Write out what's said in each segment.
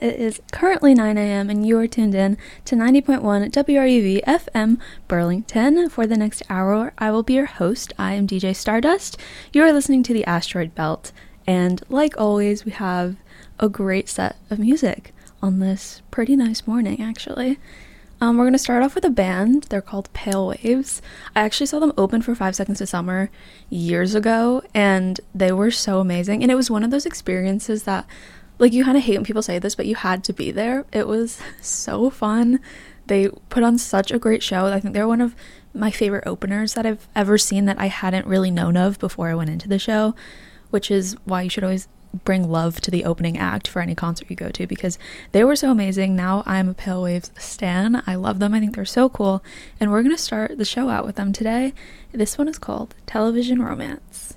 It is currently 9 a.m. and you are tuned in to 90.1 WRUV FM Burlington. For the next hour, I will be your host. I am DJ Stardust. You are listening to the Asteroid Belt, and like always, we have a great set of music on this pretty nice morning, actually. We're going to start off with a band. They're called Pale Waves. I actually saw them open for 5 Seconds to Summer years ago, and they were so amazing. And it was one of those experiences that, like, you kind of hate when people say this, but you had to be there. It was so fun. They put on such a great show. I think they're one of my favorite openers that I've ever seen that I hadn't really known of before I went into the show, which is why you should always bring love to the opening act for any concert you go to, because they were so amazing. Now I'm a Pale Waves stan. I love them. I think they're so cool, and we're going to start the show out with them today. This one is called Television Romance.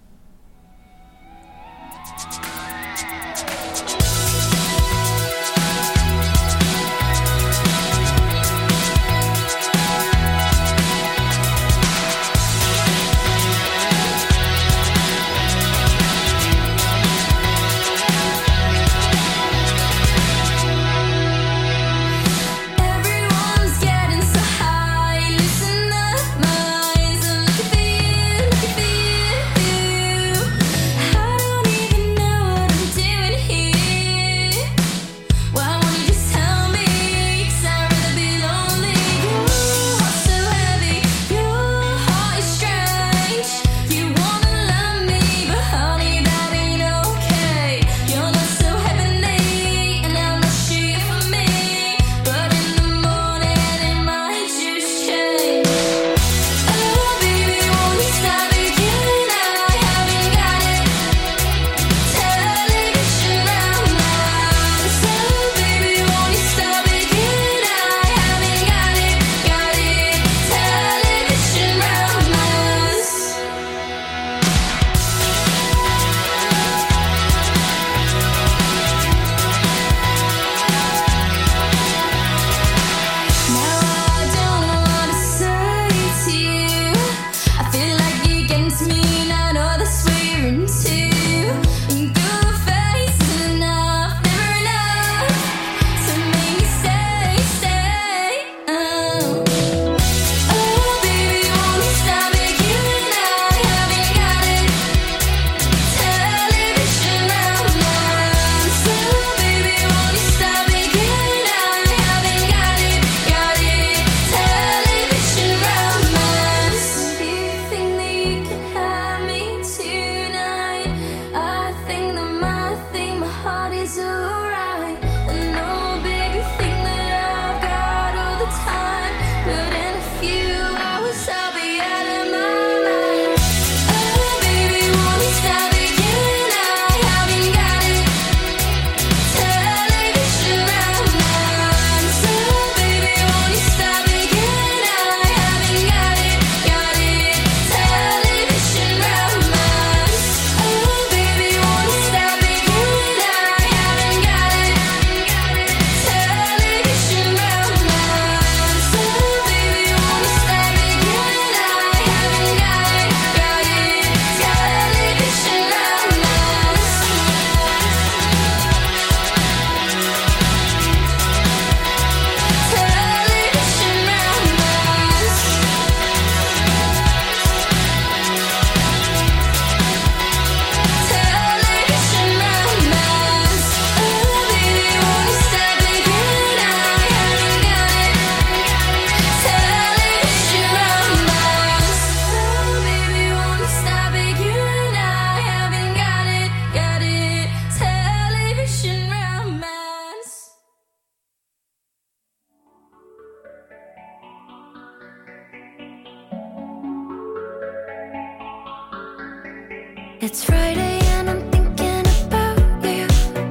It's Friday and I'm thinking about you.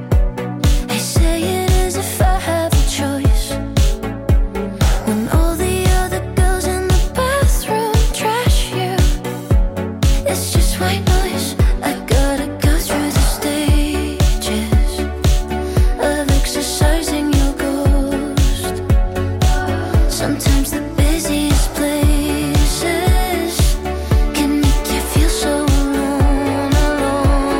I say it as if I have a choice. When all the other girls in the bathroom trash you, it's just white noise. I gotta go through the stages of exercising your ghost. Sometimes the busiest places can make you feel so alone.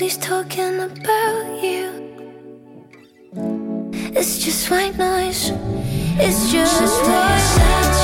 Everybody's talking about you. It's just white noise. It's just white noise.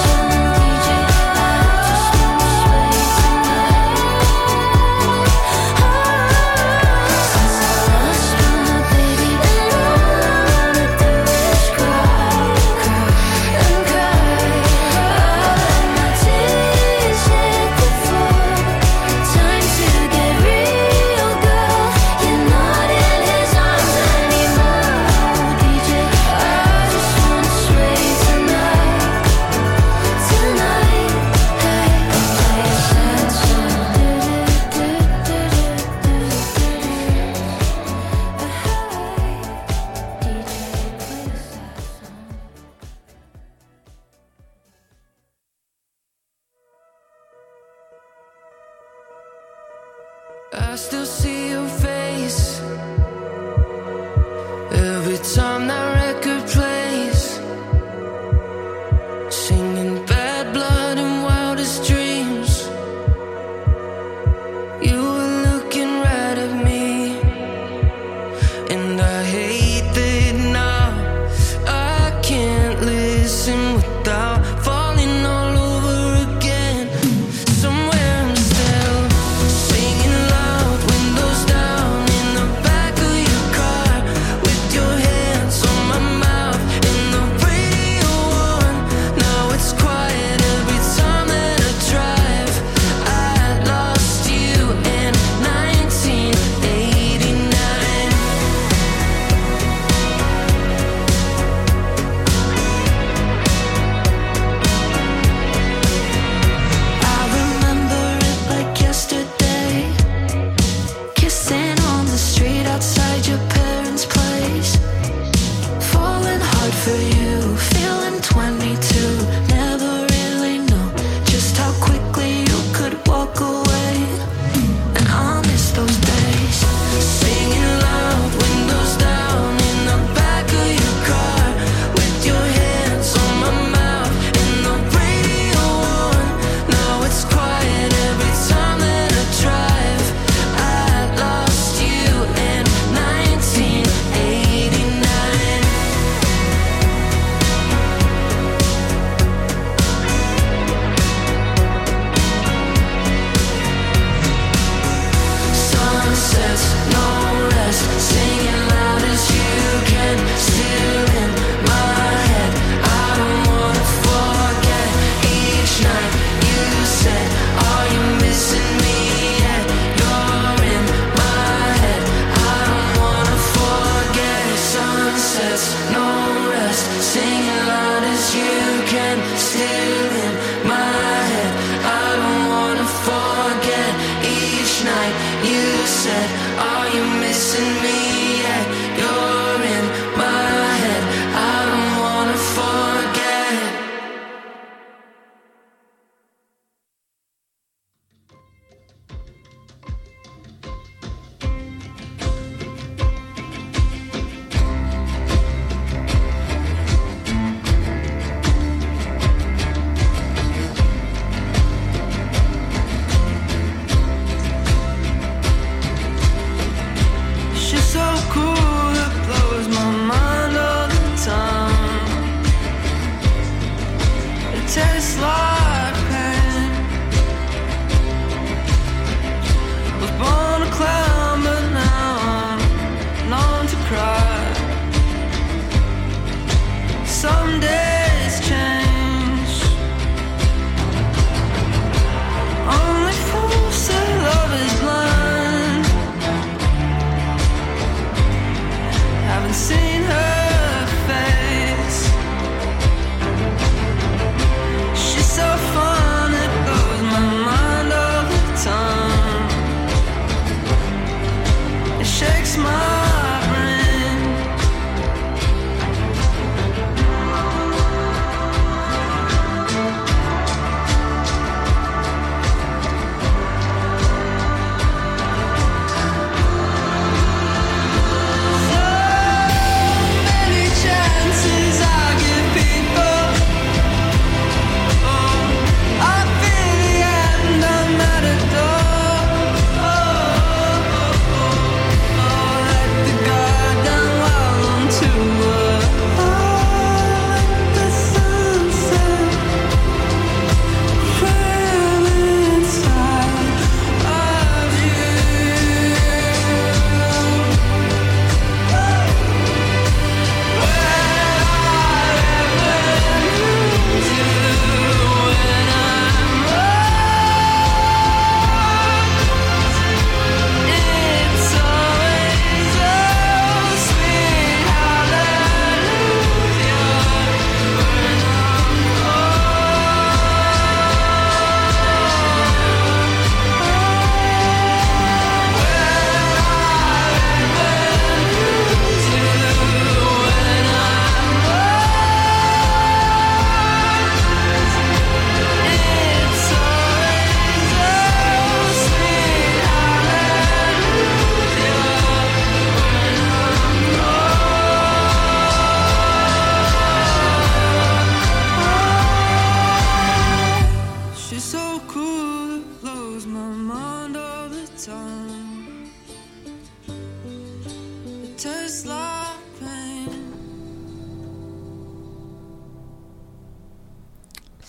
I still see your face every time that record plays, singing bad blood and wildest dreams. You were looking right at me, and I hate that now I can't listen without falling all over again. Somewhere I'm still singing loud, windows down.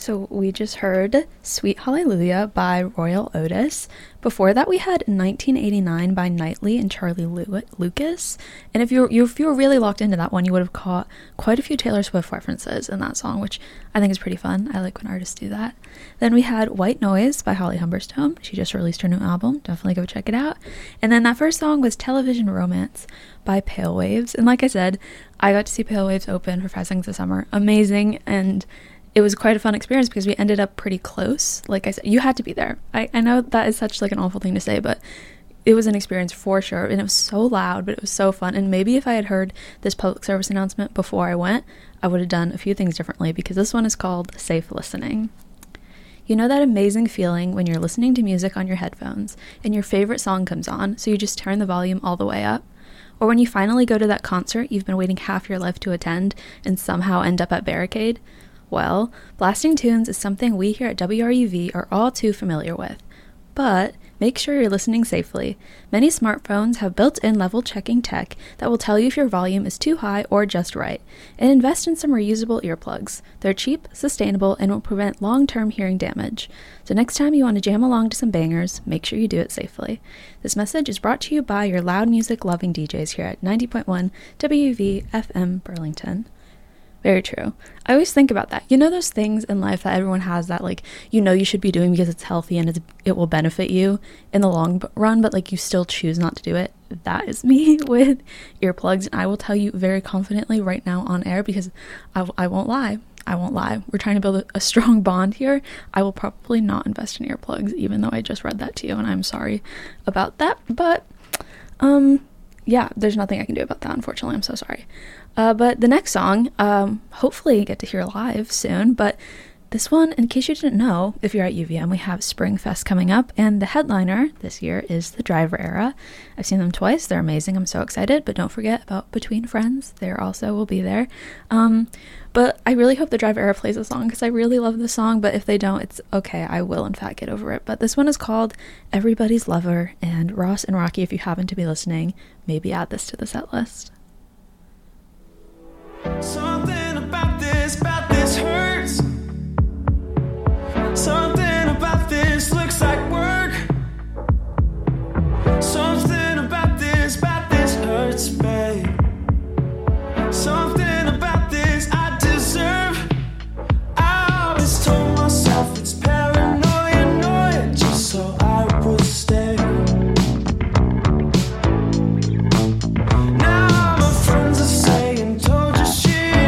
So we just heard Sweet Hallelujah by Royal Otis. Before that, we had 1989 by Knightley and Charlie Lucas. And if you were really locked into that one, you would have caught quite a few Taylor Swift references in that song, which I think is pretty fun. I like when artists do that. Then we had White Noise by Holly Humberstone. She just released her new album. Definitely go check it out. And then that first song was Television Romance by Pale Waves. And like I said, I got to see Pale Waves open for 5 Seconds of Summer. Amazing. And it was quite a fun experience because we ended up pretty close. Like I said, you had to be there. I know that is such like an awful thing to say, but it was an experience for sure. And it was so loud, but it was so fun. And maybe if I had heard this public service announcement before I went, I would have done a few things differently, because this one is called Safe Listening. You know that amazing feeling when you're listening to music on your headphones and your favorite song comes on, so you just turn the volume all the way up? Or when you finally go to that concert you've been waiting half your life to attend and somehow end up at Barricade? Well, blasting tunes is something we here at WRUV are all too familiar with. But make sure you're listening safely. Many smartphones have built-in level checking tech that will tell you if your volume is too high or just right. And invest in some reusable earplugs. They're cheap, sustainable, and will prevent long-term hearing damage. So next time you want to jam along to some bangers, make sure you do it safely. This message is brought to you by your loud music-loving DJs here at 90.1 WV FM Burlington. Very true. I always think about that. You know those things in life that everyone has that, like, you know you should be doing because it's healthy and it will benefit you in the long run, but, like, you still choose not to do it? That is me with earplugs, and I will tell you very confidently right now on air, because I won't lie. I won't lie. We're trying to build a strong bond here. I will probably not invest in earplugs, even though I just read that to you, and I'm sorry about that. But, yeah, there's nothing I can do about that, unfortunately. I'm so sorry. But the next song, hopefully you get to hear live soon, but this one, in case you didn't know, if you're at UVM, we have Spring Fest coming up, and the headliner this year is the Driver Era. I've seen them twice. They're amazing. I'm so excited, but don't forget about Between Friends. They also will be there. But I really hope the Driver Era plays a song, because I really love the song, but if they don't, it's okay. I will, in fact, get over it. But this one is called Everybody's Lover, and Ross and Rocky, if you happen to be listening, maybe add this to the set list. Something about this hurts. Something about this looks like work. Something about this hurts, babe. Something about this I deserve. I always told myself it's paranoia, just so I would stay. Now my friends are saying, told you she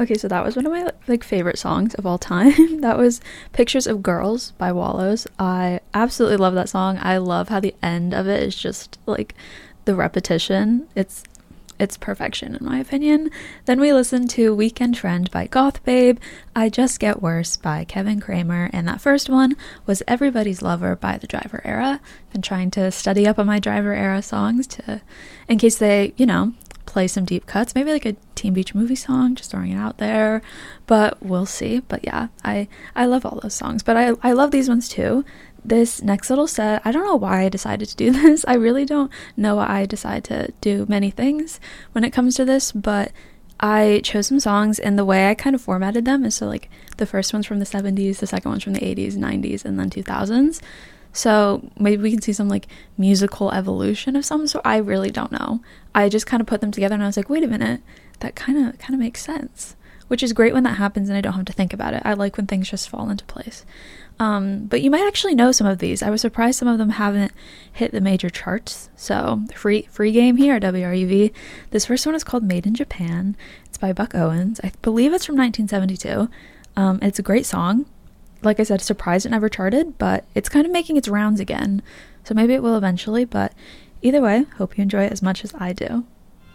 Okay, so that was one of my like favorite songs of all time. That was Pictures of Girls by Wallows. I absolutely love that song. I love how the end of it is just like the repetition. It's perfection in my opinion. Then we listened to Weekend Friend by Goth Babe, I Just Get Worse by Kevin Kramer, and that first one was Everybody's Lover by the Driver Era. I've been trying to study up on my Driver Era songs in case they, play some deep cuts, maybe like a Teen Beach Movie song, just throwing it out there, but we'll see. But yeah, I love all those songs, but I love these ones too. This next little set, I don't know why I decided to do this. I really don't know why I decide to do many things when it comes to this, but I chose some songs, and the way I kind of formatted them is so like the first one's from the 70s, the second one's from the 80s, 90s, and then 2000s. So maybe we can see some like musical evolution of some sort. I really don't know. I just kind of put them together and I was like, wait a minute, that kind of makes sense, which is great when that happens and I don't have to think about it. I like when things just fall into place. But you might actually know some of these. I was surprised some of them haven't hit the major charts. So free game here at WRUV. This first one is called Made in Japan. It's by Buck Owens. I believe it's from 1972. It's a great song. Like I said, surprised it never charted, but it's kind of making its rounds again. So maybe it will eventually, but either way, hope you enjoy it as much as I do.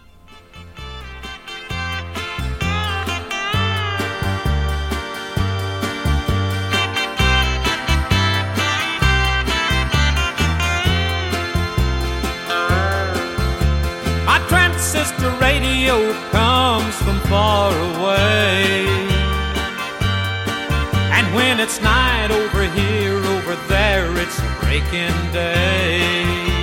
My transistor radio comes from far away, and when it's night over here, over there, it's breaking day.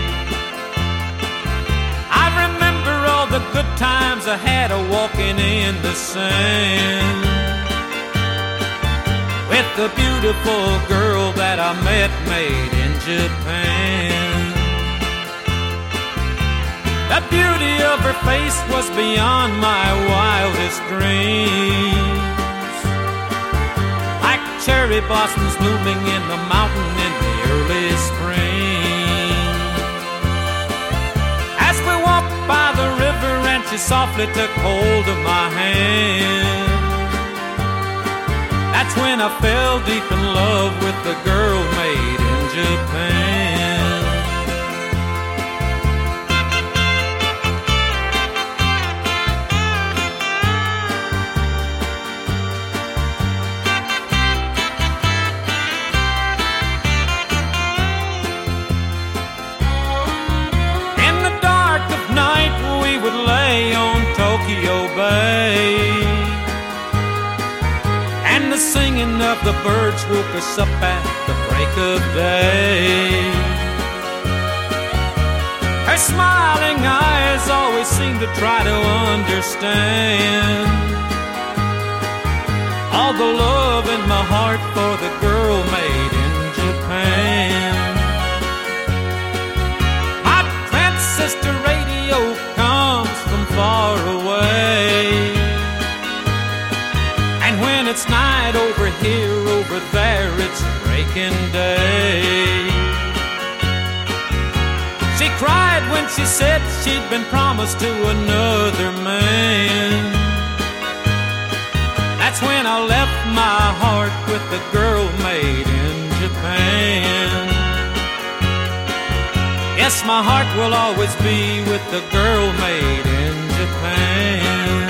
I remember all the good times I had walking in the sand with the beautiful girl that I met made in Japan. The beauty of her face was beyond my wildest dreams, like cherry blossoms blooming in the mountain in the early spring. As we walked by the river and she softly took hold of my hand, that's when I fell deep in love with the girl made in Japan. On Tokyo Bay, and the singing of the birds woke us up at the break of day. Her smiling eyes always seemed to try to understand all the love in my heart for the girl made in Japan. My transistor radio comes from far away, and when it's night over here, over there, it's breaking day. She cried when she said she'd been promised to another man. That's when I left my heart with the girl made in Japan. Yes, my heart will always be with the girl made in Japan.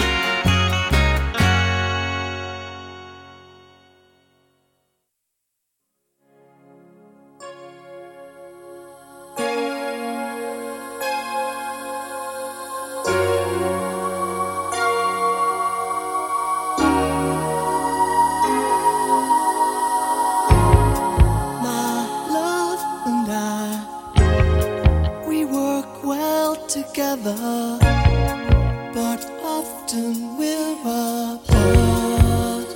But often we're apart.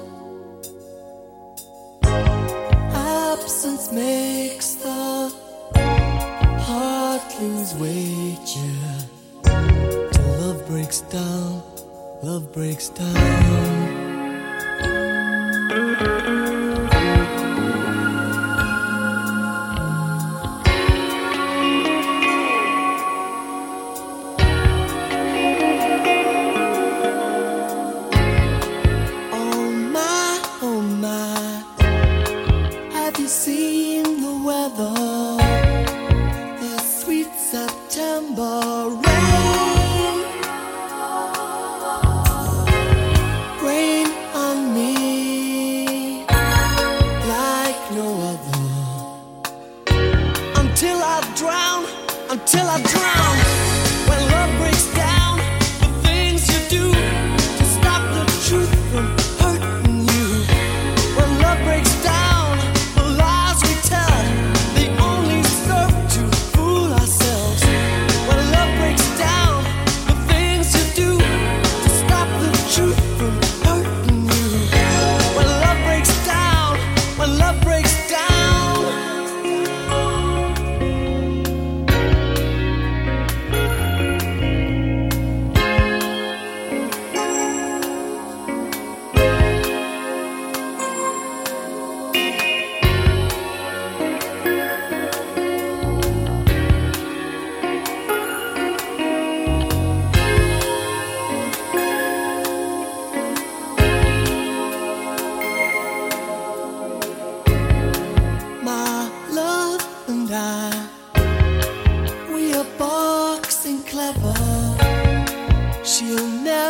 Absence makes the heart lose weight, yeah. Till love breaks down, love breaks down.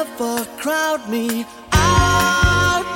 never crowd me out.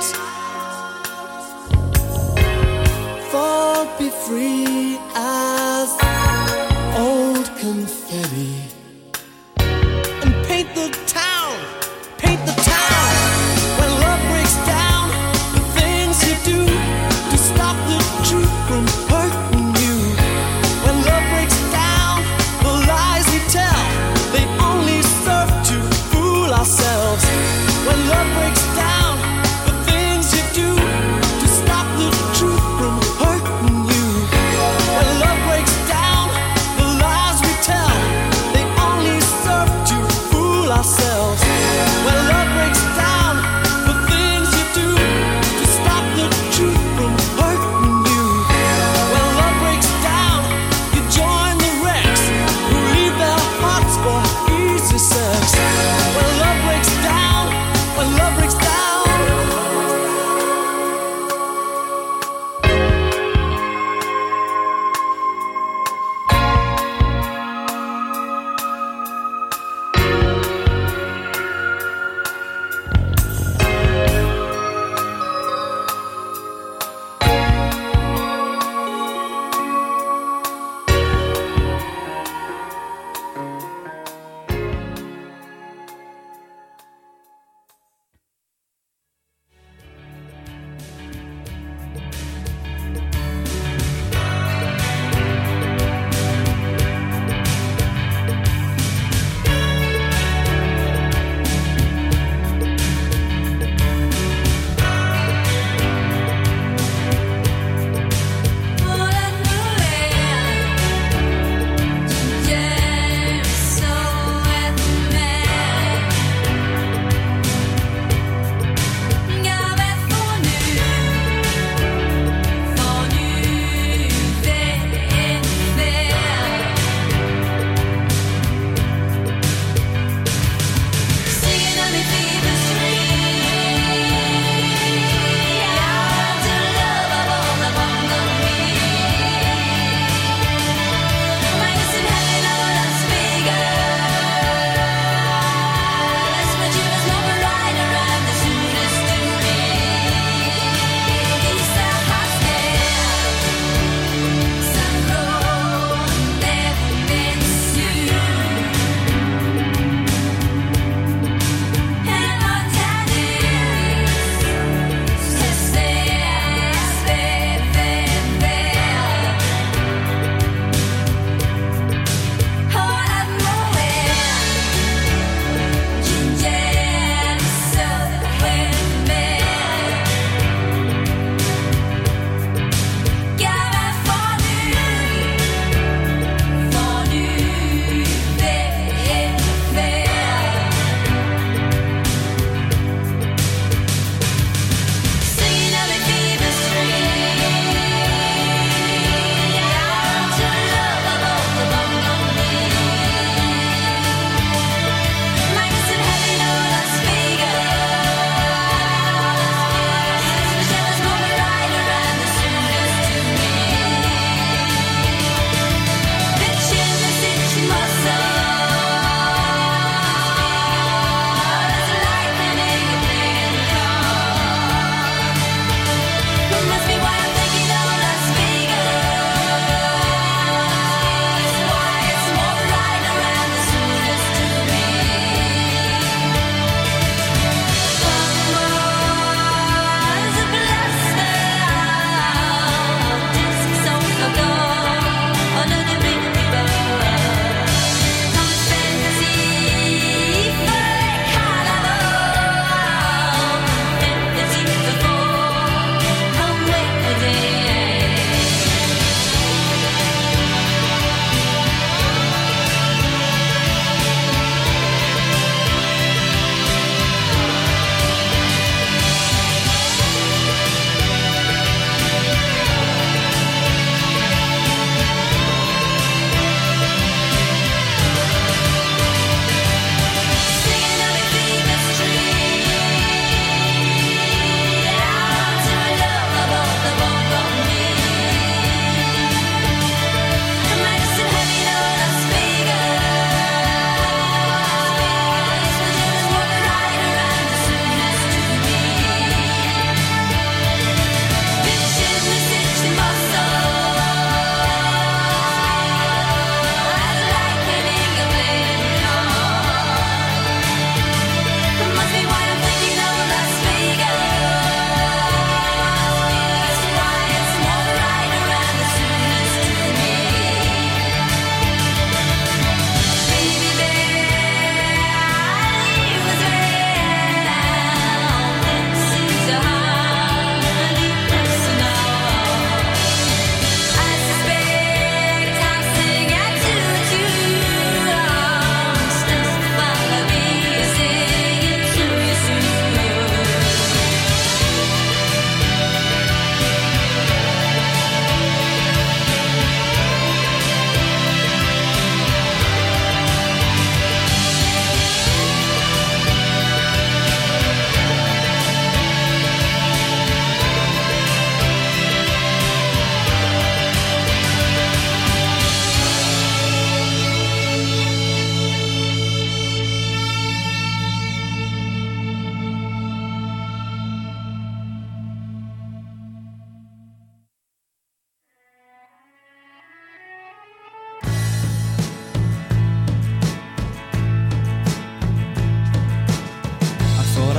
Fall, be free as old confetti, and paint the town, paint the town. When love breaks down, the things you do to stop the truth from hurting you. When love breaks down, the lies we tell, they only serve to fool ourselves. When love breaks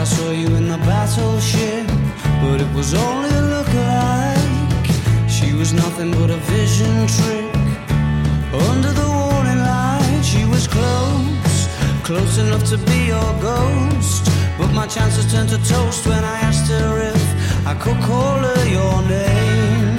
saw you in the battleship, but it was only a look-alike. She was nothing but a vision trick. Under the warning light, she was close enough to be your ghost. But my chances turned to toast when I asked her if I could call her your name.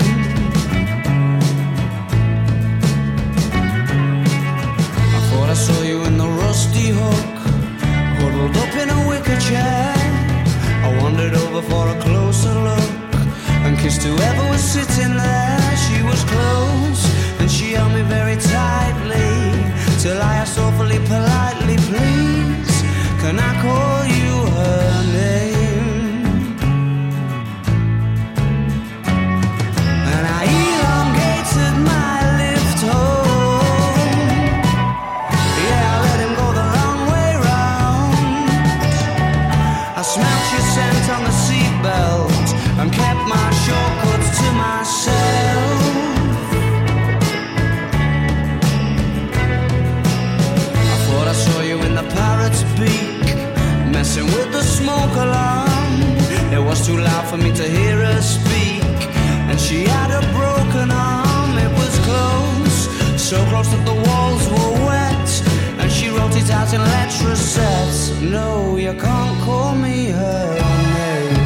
I thought I saw you in the rusty hook, huddled up in a wicker chair. I wandered over for a closer look and kissed whoever was sitting there. She was close and she held me very tightly, till I asked awfully politely, please, can I call you her name? And I elongated my lift home. Yeah, I let him go the long way round. I smelt your scent on the seatbelt and kept my shortcuts to myself. I thought I saw you in the parrot's beak, messing with the smoke alarm. It was too loud for me to hear her speak, and she had a broken arm. It was close, so close that the walls were wet, and she wrote it out in letters set. No, you can't call me her name.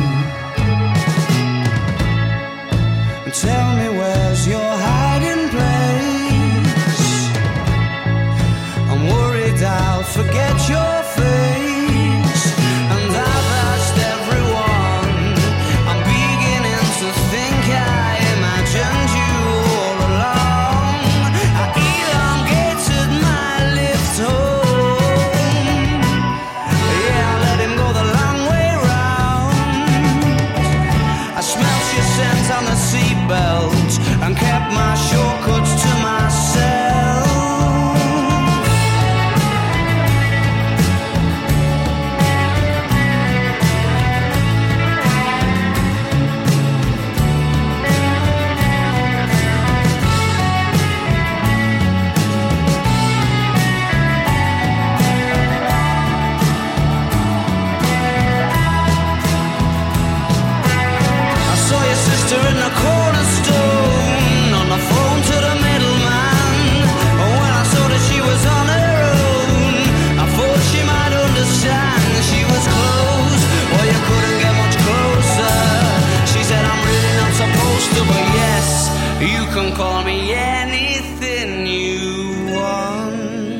Tell me, where's your hiding place? I'm worried I'll forget your face, and I've asked everyone. I'm beginning to think I imagined you all along. I elongated my lift home. Yeah, I let him go the long way round. I smelt your scent on the seatbelt and kept my shortcuts to myself. I saw your sister in the cornerstone, on the phone to the middleman. When I saw that she was on her own, I thought she might understand. She was close, well you couldn't get much closer. She said I'm really not supposed to, but yes, you can call me anything you want.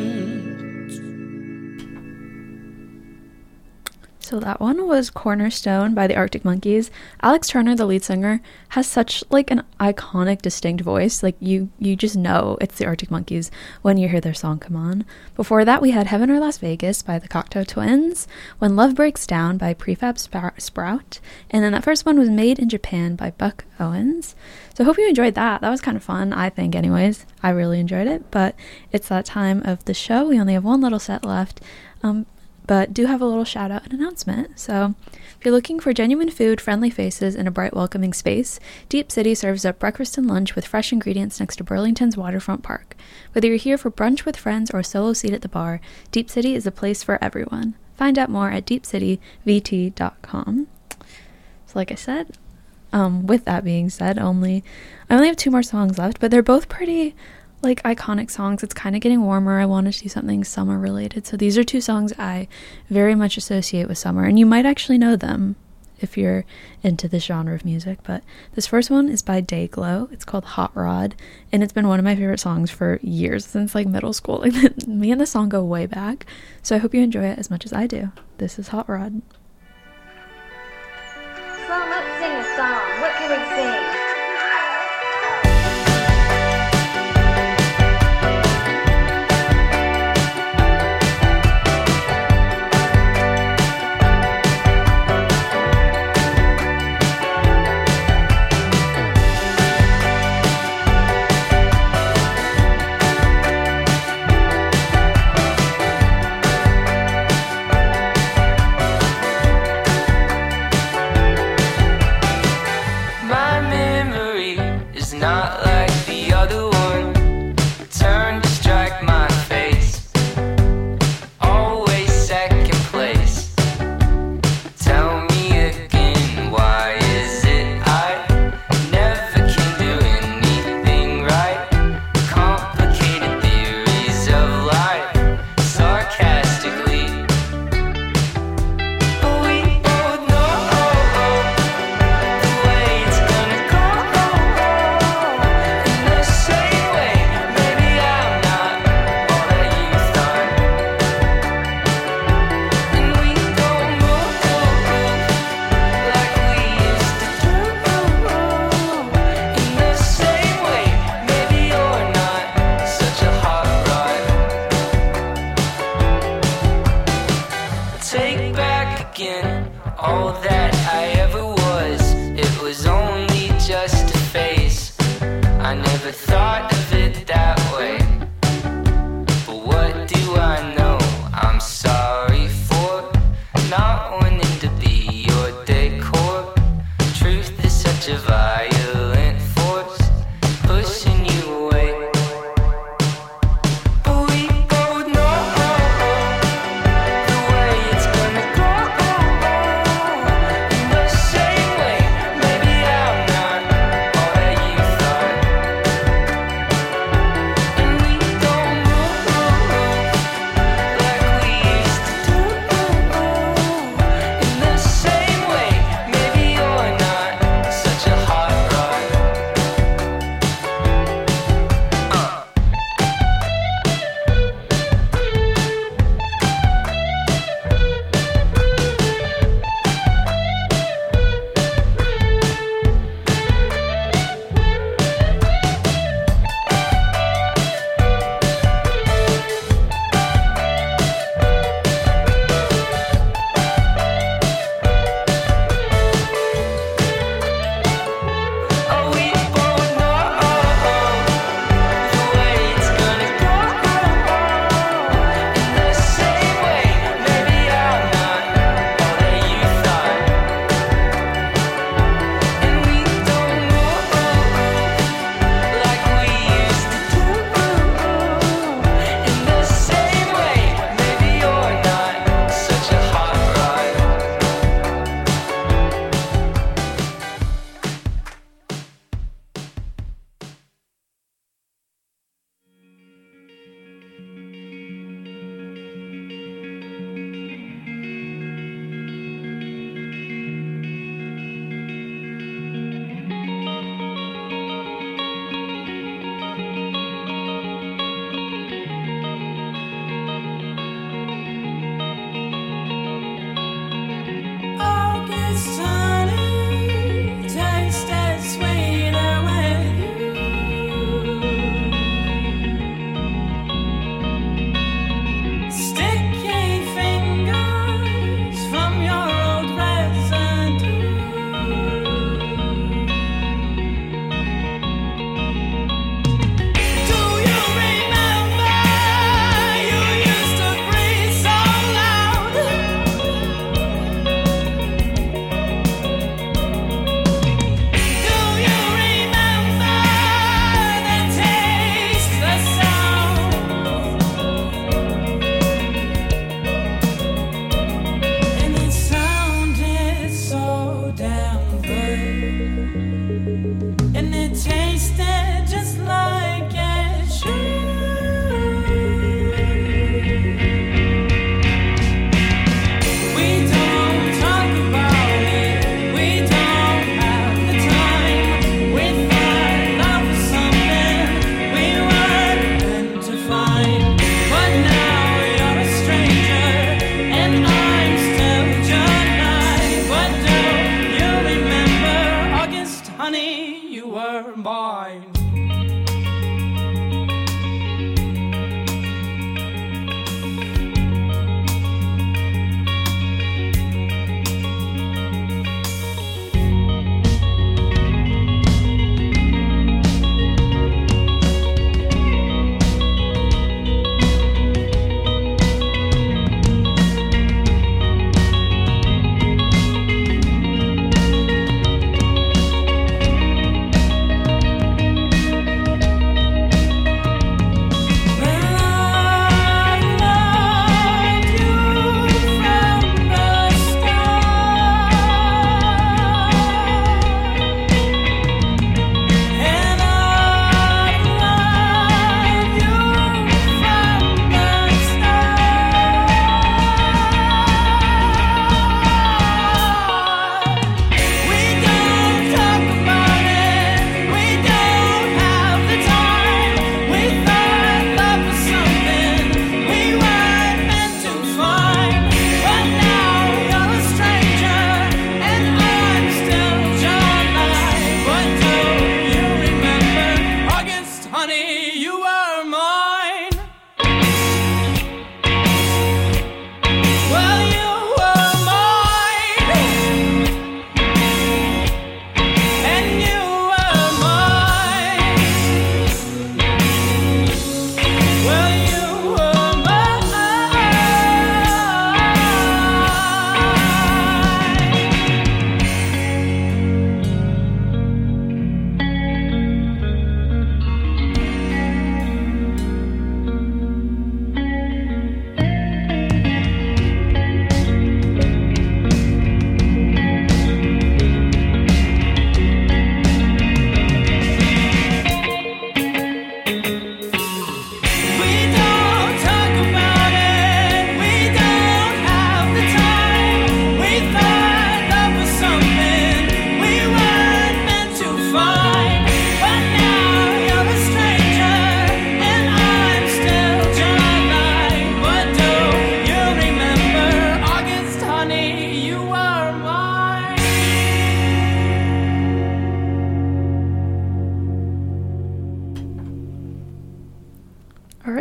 So that one was Cornerstone by the Arctic Monkeys. Alex Turner, the lead singer, has such like an iconic, distinct voice. Like you just know it's the Arctic Monkeys when you hear their song come on. Before that, we had Heaven or Las Vegas by the Cocteau Twins, When Love Breaks Down by Prefab Sprout, and then that first one was Made in Japan by Buck Owens. So I hope you enjoyed that. That was kind of fun, I think anyways. I really enjoyed it, but it's that time of the show. We only have one little set left. But do have a little shout out and announcement. So if you're looking for genuine food, friendly faces, and a bright welcoming space, Deep City serves up breakfast and lunch with fresh ingredients next to Burlington's waterfront park. Whether you're here for brunch with friends or a solo seat at the bar, Deep City is a place for everyone. Find out more at deepcityvt.com. So like I said, with that being said, I only have 2 more songs left, but they're both pretty like iconic songs. It's kind of getting warmer. I want to do something summer related. So these are 2 songs I very much associate with summer, and you might actually know them if you're into this genre of music. But this first one is by Dayglow. It's called Hot Rod, and it's been one of my favorite songs for years, since like middle school. Like me and the song go way back. So I hope you enjoy it as much as I do. This is Hot Rod. So let's sing a song. What can we sing? My mirror take back again all that I ever was. It was only just a phase. I never thought of it that way. But what do I know? I'm sorry for not wanting to be your decor. Truth is such a violent force, pushing you away. But we both know the way it's gonna go. In the same way, maybe I'm not all that you thought. And we don't move like we used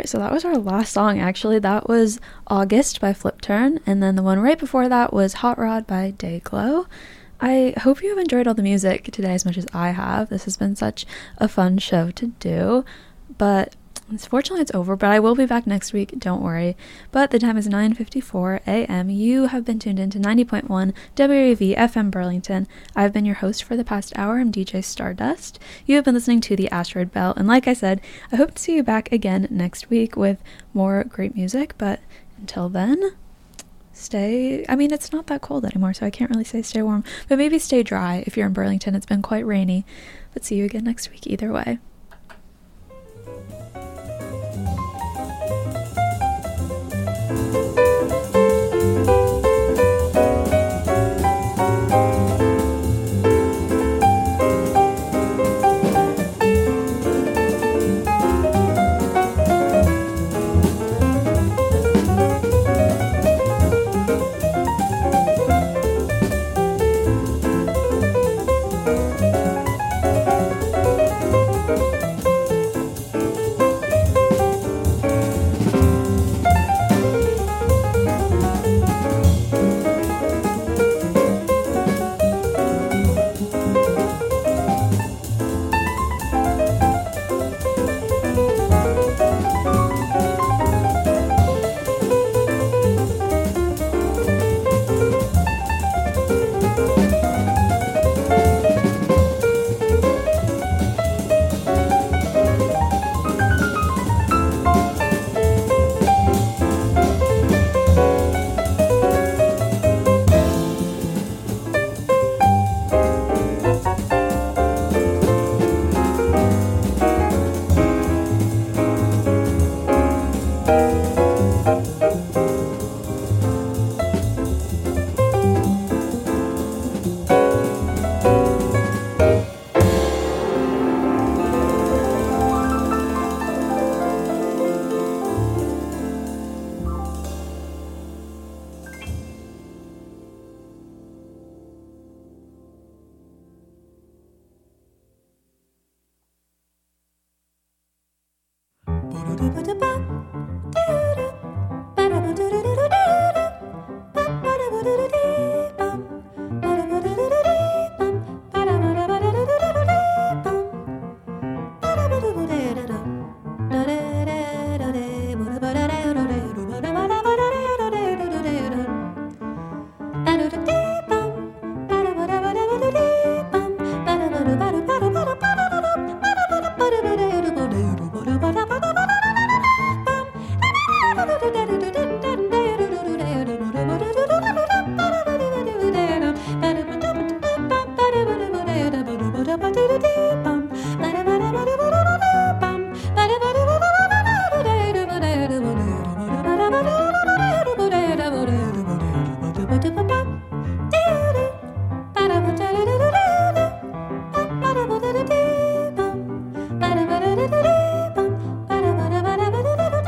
Alright, so that was our last song actually. That was August by Flip Turn, and then the one right before that was Hot Rod by Dayglow. I hope you have enjoyed all the music today as much as I have. This has been such a fun show to do, but unfortunately it's over, but I will be back next week, don't worry. But the time is 9:54 a.m. You have been tuned into 90.1 WREV FM Burlington. I've been your host for the past hour. I'm DJ Stardust. You have been listening to the Asteroid Belt, and like I said, I hope to see you back again next week with more great music, but until then, it's not that cold anymore, so I can't really say stay warm, but maybe stay dry if you're in Burlington. It's been quite rainy, but see you again next week either way.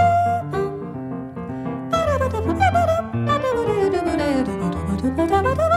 Ba-da-ba-da-ba-da